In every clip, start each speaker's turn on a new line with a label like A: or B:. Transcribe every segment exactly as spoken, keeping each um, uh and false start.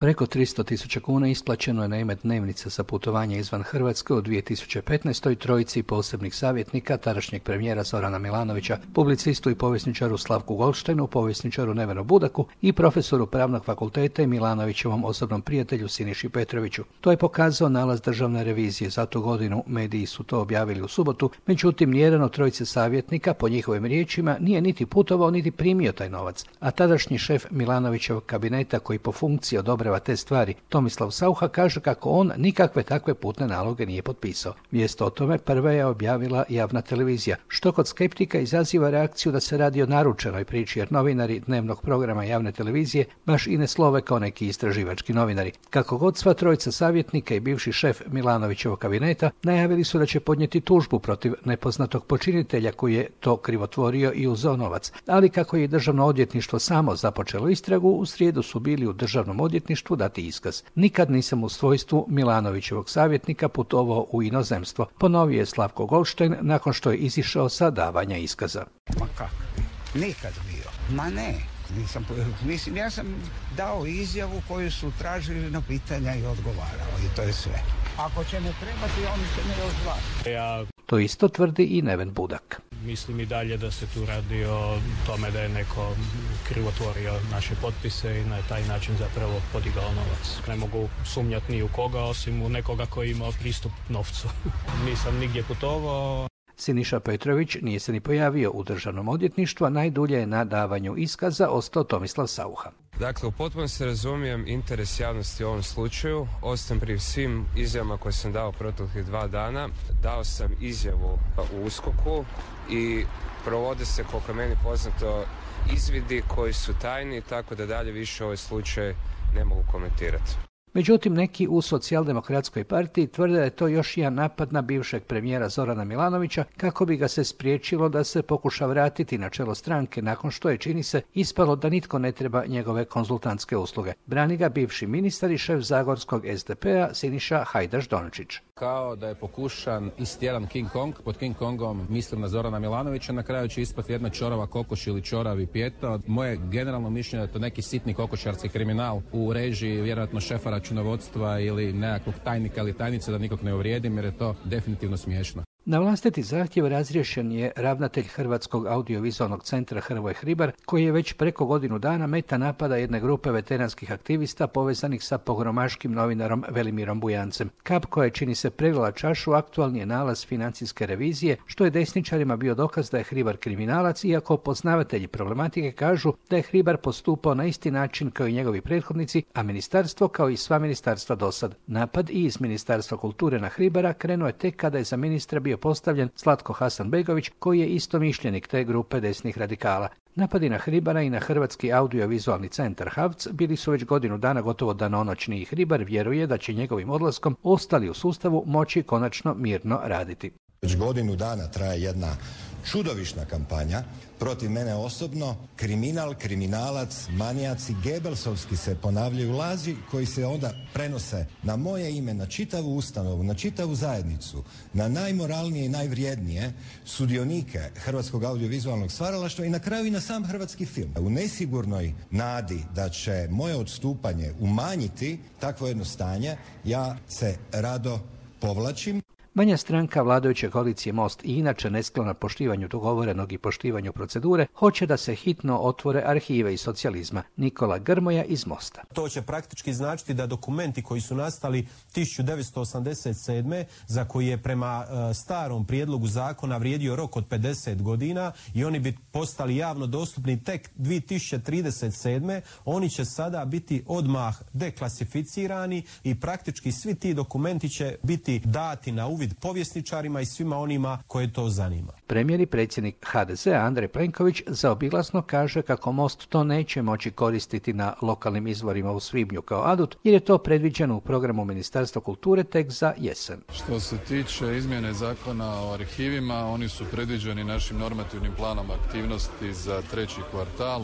A: Preko tristo tisuća kuna isplaćeno je na ime dnevnica za putovanje izvan Hrvatske u dvije tisuće petnaestoj trojici posebnih savjetnika tadašnjeg premijera Zorana Milanovića, publicistu i povjesničaru Slavku Goldsteinu, povjesničaru Nevenu Budaku i profesoru Pravnog fakulteta i Milanovićevom osobnom prijatelju Siniši Petroviću. To je pokazao nalaz državne revizije. Za tu godinu mediji su to objavili u subotu, međutim nijedan od trojice savjetnika, po njihovim riječima, nije niti putovao niti primio taj novac, a tadašnji šef Milanovićevog kabineta koji po funkciji odobrava te stvari, Tomislav Saucha, kaže kako on nikakve takve putne naloge nije potpisao. Vijest o tome prva je objavila javna televizija, što kod skeptika izaziva reakciju da se radi o naručenoj priči, jer novinari dnevnog programa javne televizije baš i ne slove kao neki istraživački novinari. Kako god, sva trojica savjetnika i bivši šef Milanovićevog kabineta najavili su da će podnijeti tužbu protiv nepoznatog počinitelja koji je to krivotvorio i uzeo novac, ali kako je državno odvjetništvo samo započelo istragu, u srijedu su bili u državnom odvjetništvu dati iskaz. Nikad nisam u svojstvu Milanovićevog savjetnika putovao u inozemstvo, ponovio je Slavko Goldstein nakon što je izišao sa davanja iskaza.
B: Ma kako? Nikad bio. Ma ne. Nisam, mislim, ja sam dao izjavu koju su tražili na pitanja i odgovarao i to je sve. Ako će me trebati, oni će me još zvati.
C: Ja...
A: To isto tvrdi i Neven Budak.
C: Mislim i dalje da se tu radi o tome da je neko krivotvorio naše potpise i na taj način zapravo podigao novac. Ne mogu sumnjati ni u koga osim u nekoga koji ima pristup novcu. Nisam nigdje putovao.
A: Siniša Petrović nije se ni pojavio u državnom odvjetništvu, a najdulje je na davanju iskaza ostao Tomislav Saucha.
D: Dakle, u potpunosti razumijem interes javnosti u ovom slučaju. Ostam pri svim izjavama koje sam dao proteklih dva dana. Dao sam izjavu u USKOK-u i provode se, koliko je meni poznato, izvidi koji su tajni, tako da dalje više ovaj slučaj ne mogu komentirati.
A: Međutim, neki u Socijaldemokratskoj partiji tvrde da je to još jedan napad na bivšeg premijera Zorana Milanovića kako bi ga se spriječilo da se pokuša vratiti na čelo stranke nakon što je, čini se, ispalo da nitko ne treba njegove konzultantske usluge. Brani ga bivši ministar i šef zagorskog es de pea Siniša Hajdaš-Dončić.
E: Kao da je pokušan istjeran King Kong, pod King Kongom mislim na Zorana Milanovića, na kraju će ispati jedna čorava kokoš ili čoravi pijeto. Moje generalno mišljenje je da to neki sitni kokošarski kriminal u režiji vjerojatno šefa računovodstva ili nekakvog tajnika ili tajnice, da nikog ne uvrijedim jer je to definitivno smiješno.
A: Na vlastiti zahtjev razriješen je ravnatelj Hrvatskog audiovizualnog centra Hrvoje Hribar, koji je već preko godinu dana meta napada jedne grupe veteranskih aktivista povezanih sa pogromaškim novinarom Velimirom Bujancem. Kap koja je, čini se, prelila čašu aktualni je nalaz financijske revizije, što je desničarima bio dokaz da je Hribar kriminalac, iako poznavatelji problematike kažu da je Hribar postupao na isti način kao i njegovi prethodnici, a ministarstvo kao i sva ministarstva dosad. Napad i iz Ministarstva kulture na Hribara krenuo je tek kada je za ministra bio postavljen Zlatko Hasanbegović, koji je istomišljenik te grupe desnih radikala. Napadi na Hribara i na Hrvatski audiovizualni centar H A V C bili su već godinu dana gotovo danonoćni i Hribar vjeruje da će njegovim odlaskom ostali u sustavu moći konačno mirno raditi.
F: Već godinu dana traje jedna čudovišna kampanja protiv mene osobno. Kriminal, kriminalac, manijaci, gebelsovski se ponavljaju laži koji se onda prenose na moje ime, na čitavu ustanovu, na čitavu zajednicu, na najmoralnije i najvrijednije sudionike Hrvatskog audiovizualnog stvaralaštva i na kraju i na sam hrvatski film. U nesigurnoj nadi da će moje odstupanje umanjiti takvo jedno stanje, ja se rado povlačim.
A: Manja stranka vladajuće koalicije Most i inače nesklona poštivanju dogovorenog i poštivanju procedure hoće da se hitno otvore arhive iz socijalizma. Nikola Grmoja iz Mosta.
G: To će praktički značiti da dokumenti koji su nastali tisuću devetsto osamdeset sedme za koji je prema uh, starom prijedlogu zakona vrijedio rok od pedeset godina i oni bi postali javno dostupni tek dvije tisuće trideset sedme oni će sada biti odmah deklasificirani i praktički svi ti dokumenti će biti dati na uvid povjesničarima i svima onima koje to zanima.
A: Premijer i predsjednik ha de ze a Andrej Plenković zaobilazno kaže kako Most to neće moći koristiti na lokalnim izvorima u svibnju kao adut, jer je to predviđeno u programu Ministarstva kulture tek za jesen.
H: Što se tiče izmjene zakona o arhivima, oni su predviđeni našim normativnim planom aktivnosti za treći kvartal.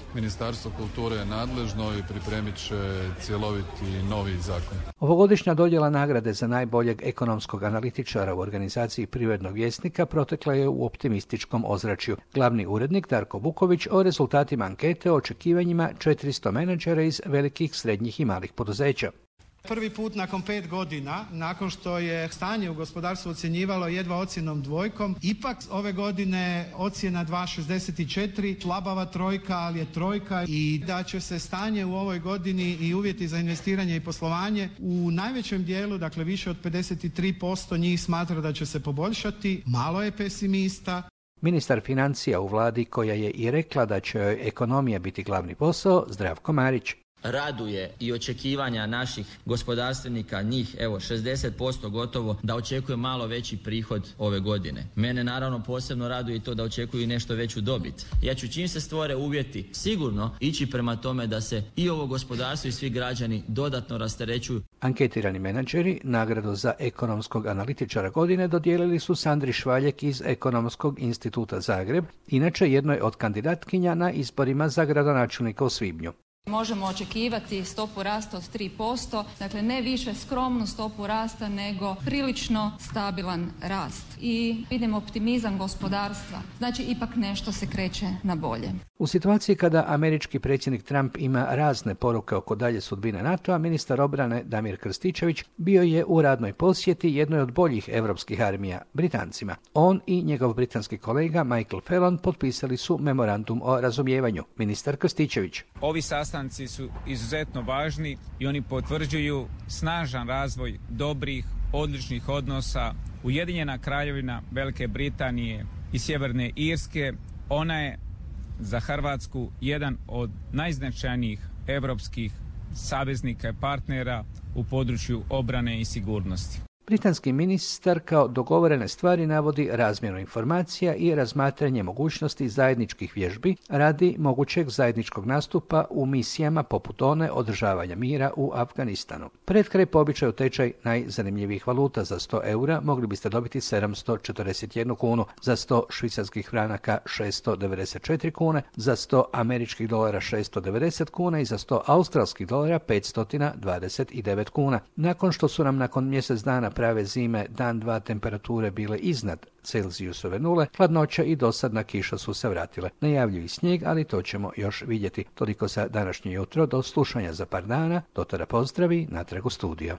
H: Ministarstvo kulture je nadležno i pripremit će cjeloviti novi zakon.
A: Ovogodišnja dodjela nagrade za najboljeg ekonomskog analitičara u organizaciji Privrednog vjesnika protekla je u optimističkom ozračju. Glavni urednik Darko Vuković o rezultatima ankete o očekivanjima četiristo menadžera iz velikih, srednjih i malih poduzeća.
I: Prvi put nakon pet godina, nakon što je stanje u gospodarstvu ocjenjivalo jedva ocjenom dvojkom, ipak ove godine ocjena dva zarez šezdeset četiri, slabava trojka, ali je trojka, i da će se stanje u ovoj godini i uvjeti za investiranje i poslovanje u najvećem dijelu, dakle više od pedeset tri posto njih smatra da će se poboljšati, malo je pesimista.
A: Ministar financija u vladi, koja je i rekla da će joj ekonomija biti glavni posao, Zdravko Marić.
J: Raduje i očekivanja naših gospodarstvenika, njih evo šezdeset posto gotovo, da očekuje malo veći prihod ove godine. Mene naravno posebno raduje i to da očekuju nešto veću dobit. Ja ću čim se stvore uvjeti sigurno ići prema tome da se i ovo gospodarstvo i svi građani dodatno rasterećuju.
A: Anketirani menadžeri nagradu za ekonomskog analitičara godine dodijelili su Sandri Švaljek iz Ekonomskog instituta Zagreb, inače jednoj od kandidatkinja na izborima za gradonačelnika u svibnju.
K: Možemo očekivati stopu rasta od tri posto, dakle ne više skromnu stopu rasta, nego prilično stabilan rast. I vidim optimizam gospodarstva, znači ipak nešto se kreće na bolje.
A: U situaciji kada američki predsjednik Trump ima razne poruke oko dalje sudbine NATO-a, ministar obrane Damir Krstičević bio je u radnoj posjeti jednoj od boljih europskih armija, Britancima. On i njegov britanski kolega Michael Fallon potpisali su memorandum o razumijevanju. Ministar Krstičević.
L: Ovi sastanci su izuzetno važni i oni potvrđuju snažan razvoj dobrih, odličnih odnosa. Ujedinjena Kraljevina Velike Britanije i Sjeverne Irske, ona je za Hrvatsku jedan od najznačajnijih europskih saveznika i partnera u području obrane i sigurnosti.
A: Britanski ministar kao dogovorene stvari navodi razmjenu informacija i razmatranje mogućnosti zajedničkih vježbi radi mogućeg zajedničkog nastupa u misijama poput one održavanja mira u Afganistanu. Pred kraj po običaju tečaj najzanimljivijih valuta. Za sto eura mogli biste dobiti sedamsto četrdeset jednu kunu, za sto švicarskih franaka šesto devedeset četiri kune, za sto američkih dolara šesto devedeset kuna i za sto australskih dolara petsto dvadeset devet kuna. Nakon što su nam nakon mjesec dana prave zime dan dva temperature bile iznad Celzijusove nule, hladnoća i dosadna kiša su se vratile. Najavljuju i snijeg, ali to ćemo još vidjeti. Toliko za današnje jutro, do slušanja za par dana. Do tada pozdravi, natrag u studio.